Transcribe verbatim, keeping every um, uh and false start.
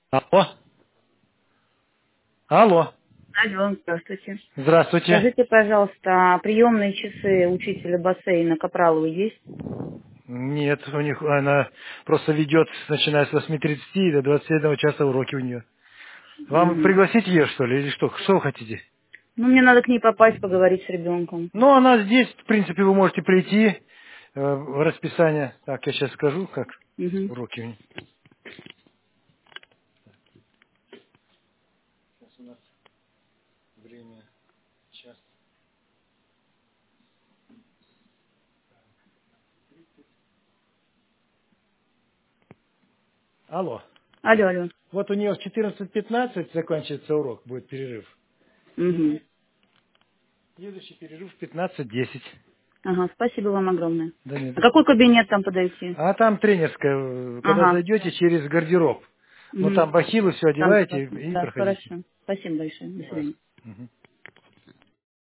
Алло. Алло. Алло, здравствуйте. Здравствуйте. Скажите, пожалуйста, а приемные часы учителя бассейна Капраловой есть? Нет, у них она просто ведет, начиная с восьми тридцати до двадцати одного часа уроки у нее. Вам Мгм. пригласить ее, что ли, или что? Что вы хотите? Ну, мне надо к ней попасть, поговорить с ребенком. Ну, она здесь, в принципе, вы можете прийти э, в расписание. Так, я сейчас скажу, как Мгм. уроки у нее. Время, час. Алло. Алло, алло. Вот у нее в четырнадцать пятнадцать заканчивается урок, будет перерыв. Мгм. Следующий перерыв в пятнадцать десять. Ага, спасибо вам огромное. Да нет. А какой кабинет там подойти? А там тренерская, э, когда Ага. зайдете через гардероб. Ну Мгм. там бахилы все Там одеваете классно. и Да, проходите. хорошо. Спасибо большое. До свидания. Пожалуйста. Мгм.